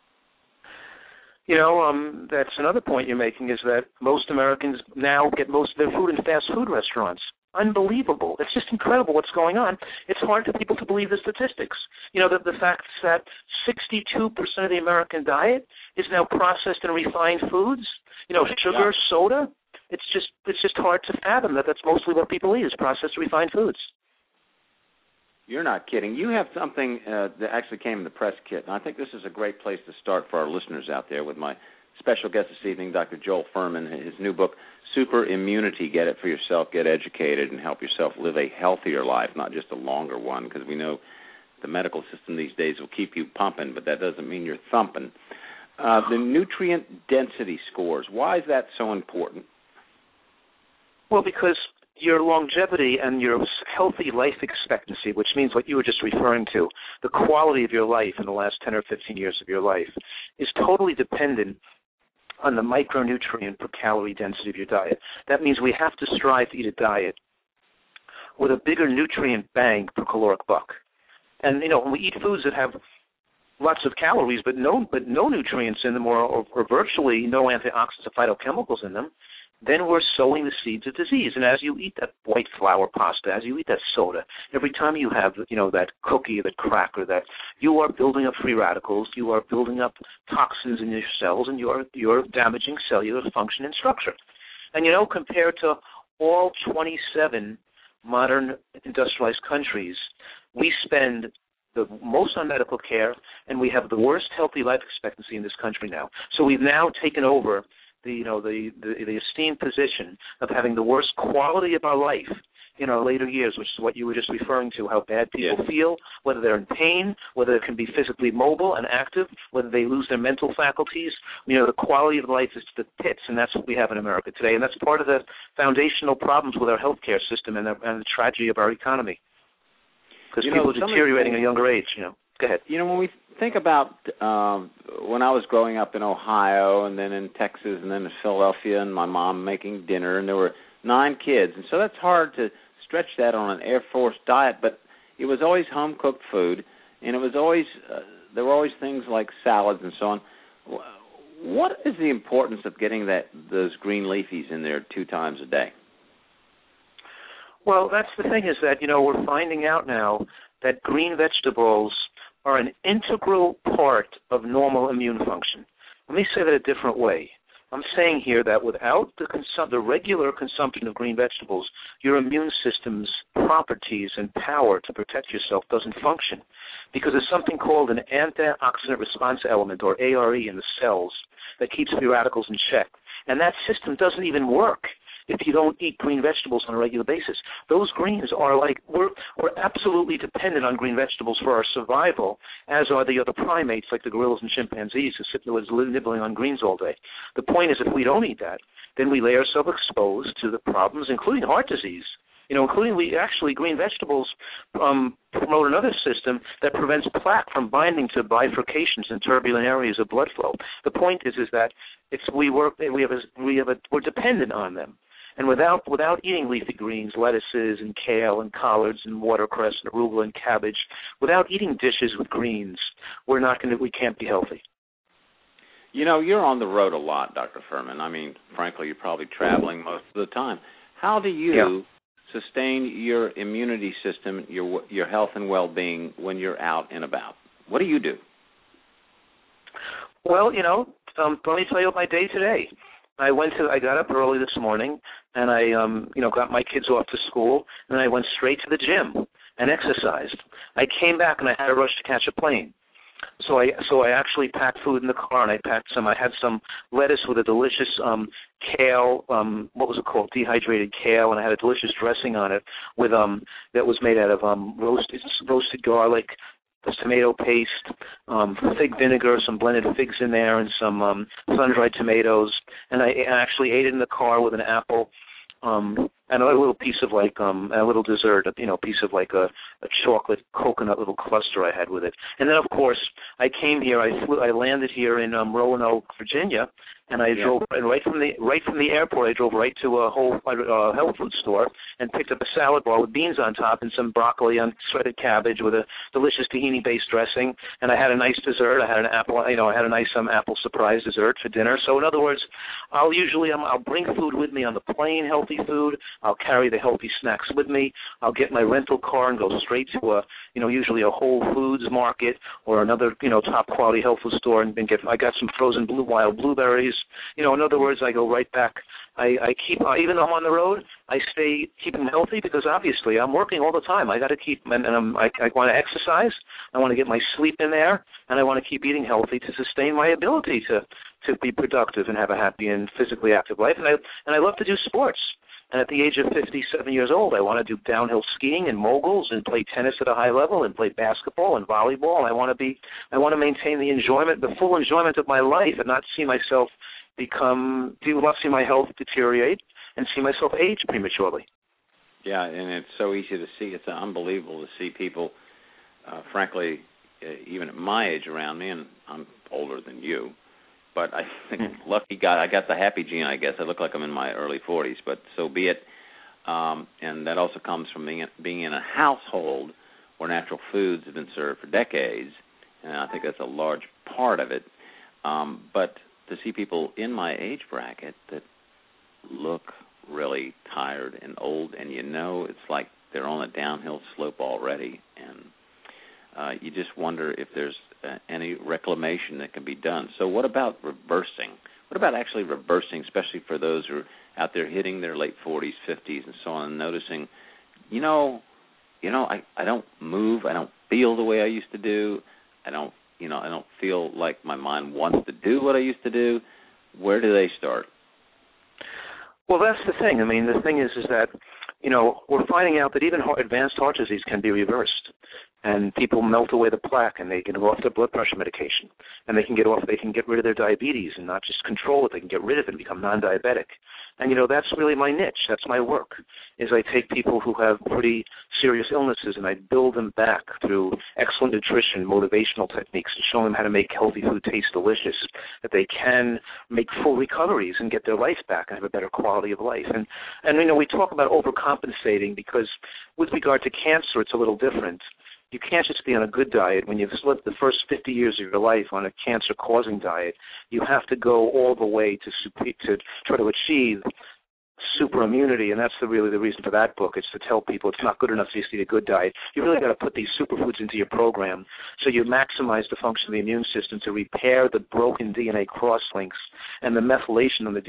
You know, that's another point you're making, is that most Americans now get most of their food in fast food restaurants. Unbelievable. It's just incredible what's going on. It's hard for people to believe the statistics. You know, the fact that 62% of the American diet is now processed and refined foods. You know, sugar, soda. It's just hard to fathom that that's mostly what people eat is processed refined foods. You're not kidding. You have something that actually came in the press kit, and I think this is a great place to start for our listeners out there with my special guest this evening, Dr. Joel Fuhrman, his new book, Super Immunity. Get it for yourself, get educated, and help yourself live a healthier life, not just a longer one, because we know the medical system these days will keep you pumping, but that doesn't mean you're thumping. The nutrient density scores, why is that so important? Well, because your longevity and your healthy life expectancy, which means what you were just referring to, the quality of your life in the last 10 or 15 years of your life, is totally dependent on the micronutrient per calorie density of your diet. That means we have to strive to eat a diet with a bigger nutrient bang per caloric buck. And, you know, when we eat foods that have lots of calories but no nutrients in them or virtually no antioxidants or phytochemicals in them, then we're sowing the seeds of disease. And as you eat that white flour pasta, as you eat that soda, every time you have, you know, that cookie, that cracker, that you are building up free radicals, you are building up toxins in your cells, and you're damaging cellular function and structure. And, you know, compared to all 27 modern industrialized countries, we spend the most on medical care, and we have the worst healthy life expectancy in this country now. So we've now taken over the esteemed position of having the worst quality of our life in our later years, which is what you were just referring to, how bad people feel, whether they're in pain, whether they can be physically mobile and active, whether they lose their mental faculties. You know, the quality of life is to the pits, and that's what we have in America today. And that's part of the foundational problems with our healthcare system and the tragedy of our economy. Because people are deteriorating at a younger age, you know. Go ahead. You know, when we think about when I was growing up in Ohio and then in Texas and then in Philadelphia and my mom making dinner, and there were 9 kids. And so that's hard to stretch that on an Air Force diet, but it was always home-cooked food, and it was always there were always things like salads and so on. What is the importance of getting those green leafies in there 2 times a day? Well, that's the thing, is that, you know, we're finding out now that green vegetables are an integral part of normal immune function. Let me say that a different way. I'm saying here that without the regular consumption of green vegetables, your immune system's properties and power to protect yourself doesn't function, because there's something called an antioxidant response element, or ARE, in the cells that keeps free radicals in check. And that system doesn't even work if you don't eat green vegetables on a regular basis. Those greens are like, we're absolutely dependent on green vegetables for our survival, as are the other primates like the gorillas and chimpanzees who sit there nibbling on greens all day. The point is, if we don't eat that, then we lay ourselves exposed to the problems, including heart disease. You know, green vegetables promote another system that prevents plaque from binding to bifurcations in turbulent areas of blood flow. The point is that we're dependent on them. And without eating leafy greens, lettuces and kale and collards and watercress and arugula and cabbage, without eating dishes with greens, we can't be healthy. You know, you're on the road a lot, Dr. Fuhrman. I mean, frankly, you're probably traveling most of the time. How do you sustain your immunity system, your health and well-being when you're out and about? What do you do? Well, you know, let me tell you about my day today. I got up early this morning, and I, got my kids off to school, and I went straight to the gym and exercised. I came back, and I had to rush to catch a plane. So I actually packed food in the car, and I had some lettuce with a delicious kale, what was it called, dehydrated kale, and I had a delicious dressing on it with that was made out of roasted garlic, tomato paste, fig vinegar, some blended figs in there, and some sun-dried tomatoes. And I actually ate it in the car with an apple. and a little piece of like a little dessert, piece of like a chocolate coconut little cluster I had with it. And then of course I came here. I landed here in Roanoke, Virginia, and I drove right from the airport. I drove right to a whole health food store and picked up a salad bar with beans on top and some broccoli on shredded cabbage with a delicious tahini-based dressing. And I had a nice dessert. I had an apple. I had a nice apple surprise dessert for dinner. So in other words, I'll bring food with me on the plane, healthy food. I'll carry the healthy snacks with me. I'll get my rental car and go straight to usually a Whole Foods market or another, top quality health food store and I got some frozen wild blueberries. In other words, I go right back. I keep, even though I'm on the road, I stay keeping healthy because obviously I'm working all the time. I got to keep, and I want to exercise. I want to get my sleep in there, and I want to keep eating healthy to sustain my ability to be productive and have a happy and physically active life. And I love to do sports. And at the age of 57 years old, I want to do downhill skiing and moguls and play tennis at a high level and play basketball and volleyball. I want to maintain the full enjoyment of my life and not see myself see my health deteriorate and see myself age prematurely. Yeah, and it's so easy to see. It's unbelievable to see people, frankly, even at my age around me, and I'm older than you, but I think I got the happy gene, I guess. I look like I'm in my early 40s, but so be it. And that also comes from being in a household where natural foods have been served for decades, and I think that's a large part of it. But to see people in my age bracket that look really tired and old, and it's like they're on a downhill slope already, and you just wonder if there's any reclamation that can be done. So what about reversing? What about actually reversing, especially for those who are out there hitting their late 40s, 50s, and so on, and noticing, I don't move, I don't feel the way I used to do, I don't feel like my mind wants to do what I used to do. Where do they start? Well, that's the thing. I mean, the thing is that, we're finding out that even advanced heart disease can be reversed. And people melt away the plaque, and they can go off their blood pressure medication, and they can get rid of their diabetes and not just control it. They can get rid of it and become non-diabetic. And, that's really my niche. That's my work, is I take people who have pretty serious illnesses, and I build them back through excellent nutrition, motivational techniques, to show them how to make healthy food taste delicious, that they can make full recoveries and get their life back and have a better quality of life. And we talk about overcompensating because with regard to cancer, it's a little different. You can't just be on a good diet. When you've lived the first 50 years of your life on a cancer-causing diet, you have to go all the way to try to achieve super immunity, and that's really the reason for that book. It's to tell people it's not good enough to just eat a good diet. You really got to put these superfoods into your program so you maximize the function of the immune system to repair the broken DNA crosslinks and the methylation on the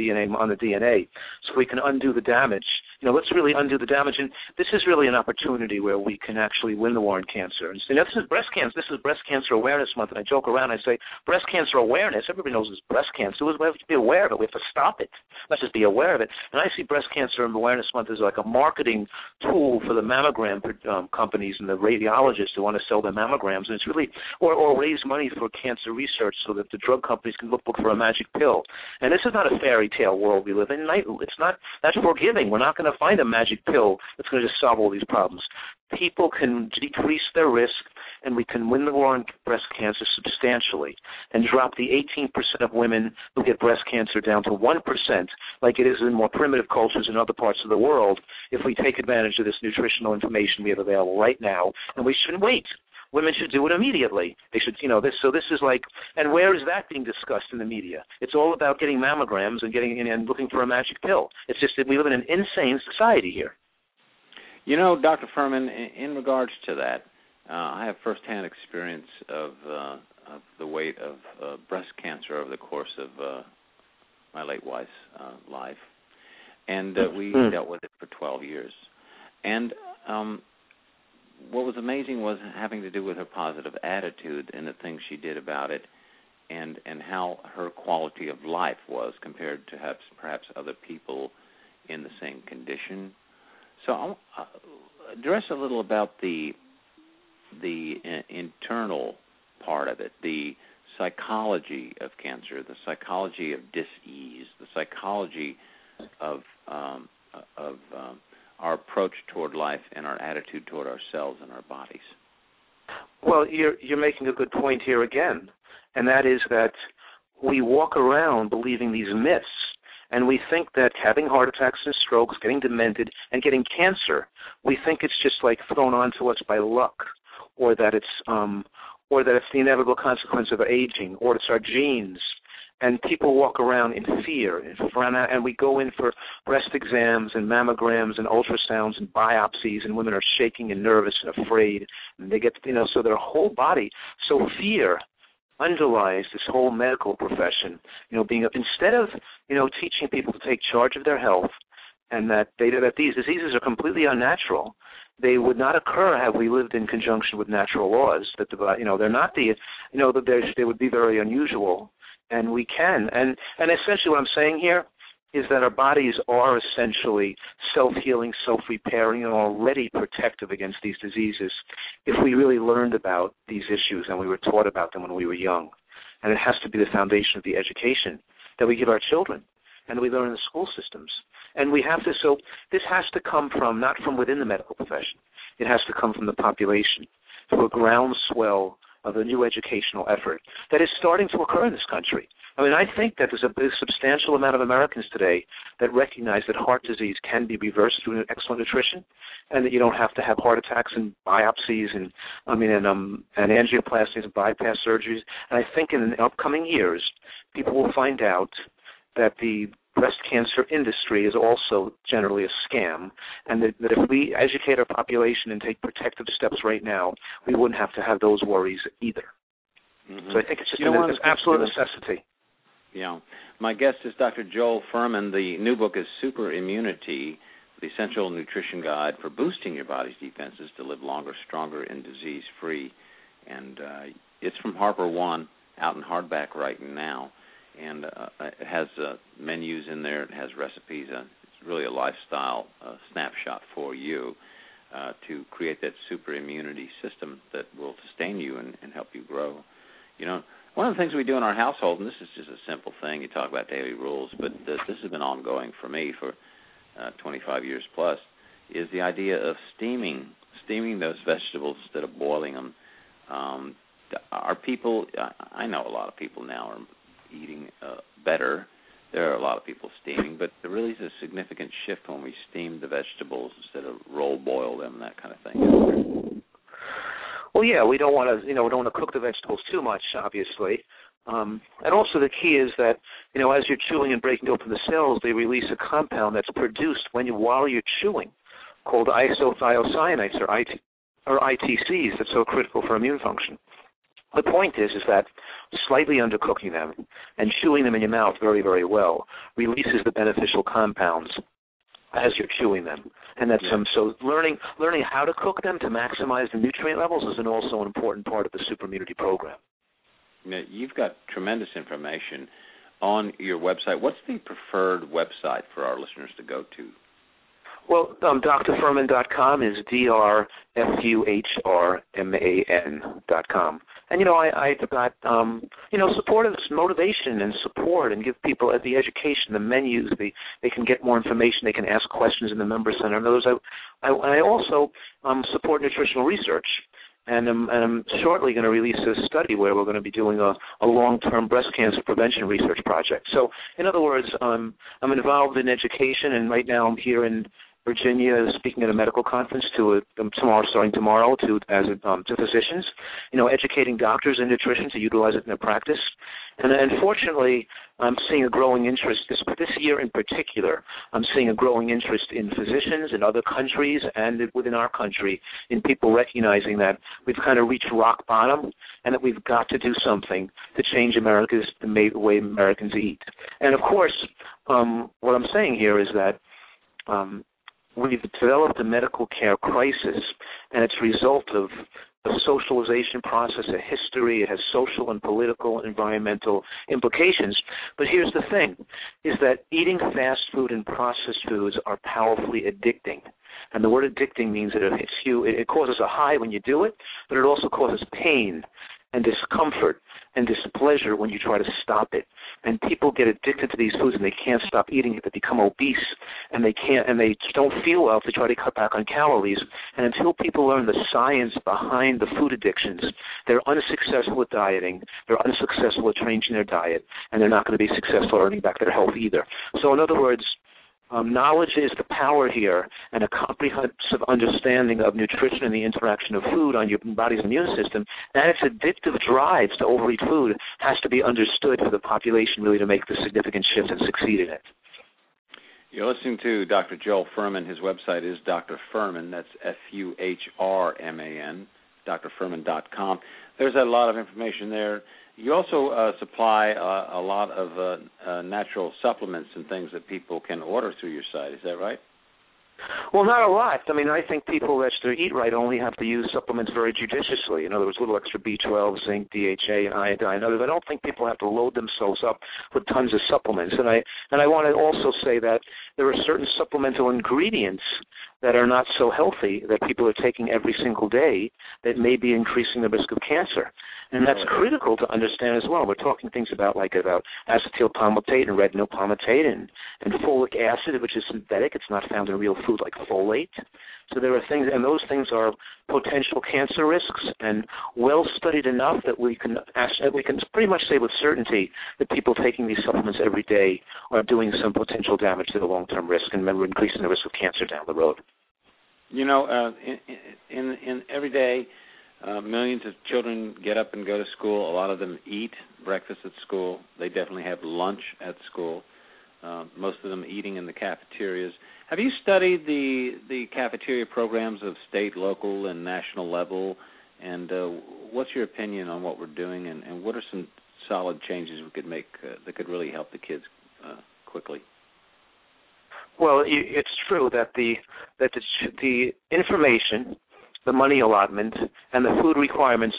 DNA so we can undo the damage. Let's really undo the damage, and this is really an opportunity where we can actually win the war on cancer. And this is breast cancer. This is Breast Cancer Awareness Month, and I joke around. I say breast cancer awareness. Everybody knows it's breast cancer. We have to be aware of it. We have to stop it. Let's just be aware of it. And I see Breast Cancer Awareness Month as like a marketing tool for the mammogram companies and the radiologists who want to sell their mammograms, and it's really or raise money for cancer research so that the drug companies can look for a magic pill. And this is not a fairy tale world we live in. It's not. That's forgiving. We're not going to find a magic pill that's going to just solve all these problems. People can decrease their risk, and we can win the war on breast cancer substantially and drop the 18% of women who get breast cancer down to 1%, like it is in more primitive cultures in other parts of the world, if we take advantage of this nutritional information we have available right now, and we shouldn't wait. Women should do it immediately. They should, this. So this is like, and where is that being discussed in the media? It's all about getting mammograms and and looking for a magic pill. It's just that we live in an insane society here. Dr. Fuhrman, in regards to that, I have firsthand experience of the weight of breast cancer over the course of my late wife's life, and we dealt with it for 12 years. And what was amazing was having to do with her positive attitude and the things she did about it, and how her quality of life was compared to perhaps other people in the same condition. So I'll address a little about the internal part of it, the psychology of cancer, the psychology of dis-ease, the psychology of our approach toward life and our attitude toward ourselves and our bodies. Well, you're making a good point here again, and that is that we walk around believing these myths, and we think that having heart attacks and strokes, getting demented, and getting cancer, we think it's just like thrown onto us by luck, or that it's the inevitable consequence of aging, or it's our genes. And people walk around in fear, and we go in for breast exams and mammograms and ultrasounds and biopsies, and women are shaking and nervous and afraid, and they get, so their whole body. So fear underlies this whole medical profession, instead of, teaching people to take charge of their health, and that these diseases are completely unnatural. They would not occur had we lived in conjunction with natural laws. That they're not they would be very unusual. And we can. And essentially what I'm saying here is that our bodies are essentially self-healing, self-repairing, and already protective against these diseases if we really learned about these issues and we were taught about them when we were young. And it has to be the foundation of the education that we give our children and that we learn in the school systems. And we have to, so this has to come from, not from within the medical profession. It has to come from the population through a groundswell of a new educational effort that is starting to occur in this country. I mean, I think that there's a substantial amount of Americans today that recognize that heart disease can be reversed through excellent nutrition, and that you don't have to have heart attacks and biopsies and angioplasties and bypass surgeries. And I think in the upcoming years, people will find out that the breast cancer industry is also generally a scam, and that if we educate our population and take protective steps right now, we wouldn't have to have those worries either. Mm-hmm. So I think it's just an absolute necessity. Yeah. My guest is Dr. Joel Fuhrman. The new book is Super Immunity, the Essential Nutrition Guide for Boosting Your Body's Defenses to Live Longer, Stronger, and Disease-Free. And it's from Harper One, out in hardback right now. And it has menus in there. It has recipes. It's really a lifestyle snapshot for you to create that super immunity system that will sustain you and help you grow. One of the things we do in our household, and this is just a simple thing, you talk about daily rules, but this has been ongoing for me for 25 years plus, is the idea of steaming those vegetables instead of boiling them. Our people, I know a lot of people now are eating better. There are a lot of people steaming, but there really is a significant shift when we steam the vegetables instead of roll boil them, that kind of thing. Well, yeah, we don't want to cook the vegetables too much, obviously. And also the key is that, as you're chewing and breaking open the cells, they release a compound that's produced while you're chewing, called isothiocyanates or ITCs, that's so critical for immune function. The point is that slightly undercooking them and chewing them in your mouth very, very well releases the beneficial compounds as you're chewing them. And that's so learning how to cook them to maximize the nutrient levels is also an important part of the Super Immunity program. Now, you've got tremendous information on your website. What's the preferred website for our listeners to go to? Well, drfuhrman.com is drfuhrman.com. And, I've got, supportive motivation and support and give people the education, the menus. They can get more information. They can ask questions in the Member Center. And I also support nutritional research. And I'm shortly going to release a study where we're going to be doing a long-term breast cancer prevention research project. So, in other words, I'm involved in education, and right now I'm here in Virginia speaking at a medical conference starting tomorrow to physicians, educating doctors in nutrition to utilize it in their practice. And unfortunately, I'm seeing a growing interest this year in particular. I'm seeing a growing interest in physicians in other countries and within our country in people recognizing that we've kind of reached rock bottom and that we've got to do something to change the way Americans eat. And of course, what I'm saying here is that we've developed a medical care crisis, and it's a result of a socialization process, a history. It has social and political and environmental implications. But here's the thing, is that eating fast food and processed foods are powerfully addicting. And the word addicting means that it hits you, it causes a high when you do it, but it also causes pain and discomfort and displeasure when you try to stop it. And people get addicted to these foods and they can't stop eating it. They become obese, and they don't feel well if they try to cut back on calories. And until people learn the science behind the food addictions, they're unsuccessful at dieting, they're unsuccessful at changing their diet, and they're not going to be successful at earning back their health either. So in other words, knowledge is the power here, and a comprehensive understanding of nutrition and the interaction of food on your body's immune system and its addictive drives to overeat food has to be understood for the population really to make the significant shift and succeed in it. You're listening to Dr. Joel Fuhrman. His website is Dr. Fuhrman. That's Fuhrman, drfuhrman.com. There's a lot of information there. You also supply a lot of natural supplements and things that people can order through your site. Is that right? Well, not a lot. I mean, I think people that eat right only have to use supplements very judiciously. In other words, a little extra B12, zinc, DHA, and iodine. I don't think people have to load themselves up with tons of supplements. And I want to also say that there are certain supplemental ingredients that are not so healthy that people are taking every single day that may be increasing the risk of cancer. And that's critical to understand as well. We're talking things about acetyl palmitate and retinol palmitate and folic acid, which is synthetic. It's not found in real food, like folate. So there are things, and those things are potential cancer risks and well studied enough that we can pretty much say with certainty that people taking these supplements every day are doing some potential damage to the long-term risk and remember increasing the risk of cancer down the road. You know, in every day, millions of children get up and go to school. A lot of them eat breakfast at school. They definitely have lunch at school. Most of them eating in the cafeterias. Have you studied the cafeteria programs of state, local, and national level? And what's your opinion on what we're doing? And what are some solid changes we could make that could really help the kids quickly? Well, it's true that the information, the money allotment, and the food requirements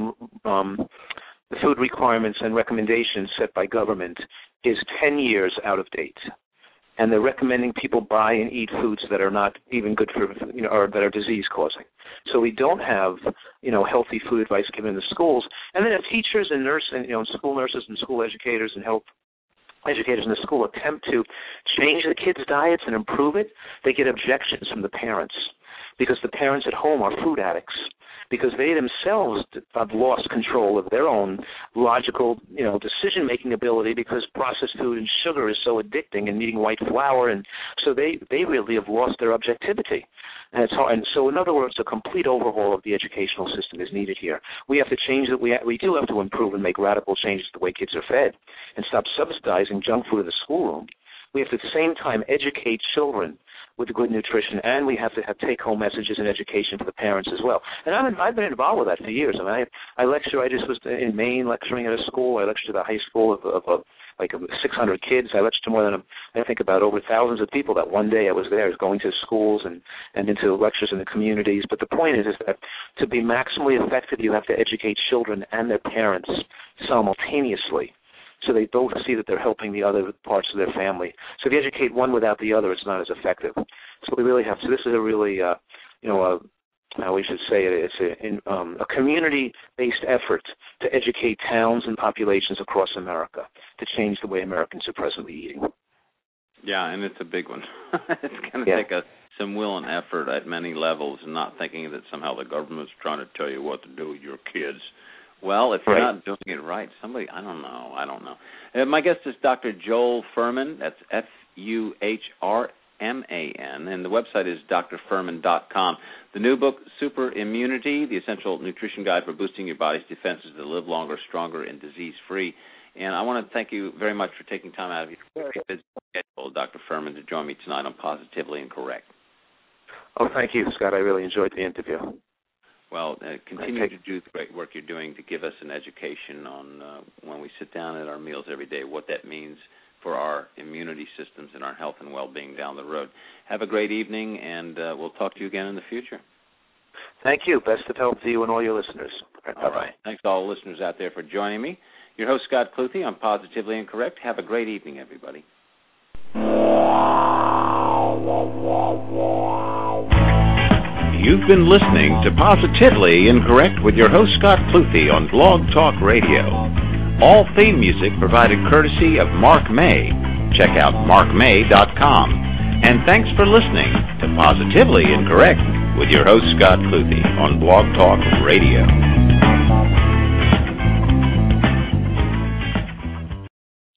and recommendations set by government is 10 years out of date. And they're recommending people buy and eat foods that are not even good for, or that are disease-causing. So we don't have, healthy food advice given in the schools. And then if teachers and school nurses and school educators and health educators in the school attempt to change the kids' diets and improve it, they get objections from the parents because the parents at home are food addicts, because they themselves have lost control of their own logical, decision-making ability because processed food and sugar is so addicting and eating white flour, and so they really have lost their objectivity. And it's hard. And so, in other words, a complete overhaul of the educational system is needed here. We have to change it. We do have to improve and make radical changes to the way kids are fed and stop subsidizing junk food in the schoolroom. We have to, at the same time, educate children with good nutrition, and we have to have take-home messages and education for the parents as well. And I've been involved with that for years. I mean, I lecture. I just was in Maine lecturing at a school. I lectured at a high school of 600 kids. I lectured to more than, about over thousands of people that one day I was there, going to schools and into lectures in the communities. But the point is that to be maximally effective, you have to educate children and their parents simultaneously, so they both see that they're helping the other parts of their family. So if you educate one without the other, it's not as effective. So we really have to. This is a really, we should say it's a community-based effort to educate towns and populations across America to change the way Americans are presently eating. Yeah, and it's a big one. It's going to take some will and effort at many levels, and not thinking that somehow the government's trying to tell you what to do with your kids. Well, if you're not doing it right, I don't know. My guest is Dr. Joel Fuhrman. That's Fuhrman, and the website is drfuhrman.com. The new book, Super Immunity, The Essential Nutrition Guide for Boosting Your Body's Defenses to Live Longer, Stronger, and Disease-Free. And I want to thank you very much for taking time out of your very busy schedule, Dr. Fuhrman, to join me tonight on Positively Incorrect. Oh, thank you, Scott. I really enjoyed the interview. Well, continue to do the great work you're doing to give us an education on when we sit down at our meals every day, what that means for our immunity systems and our health and well-being down the road. Have a great evening, and we'll talk to you again in the future. Thank you. Best of health to you and all your listeners. All right. Thanks to all the listeners out there for joining me. Your host, Scott Cluthe, on Positively Incorrect. Have a great evening, everybody. You've been listening to Positively Incorrect with your host, Scott Cluthe, on Blog Talk Radio. All theme music provided courtesy of Mark May. Check out markmay.com. And thanks for listening to Positively Incorrect with your host, Scott Cluthe, on Blog Talk Radio.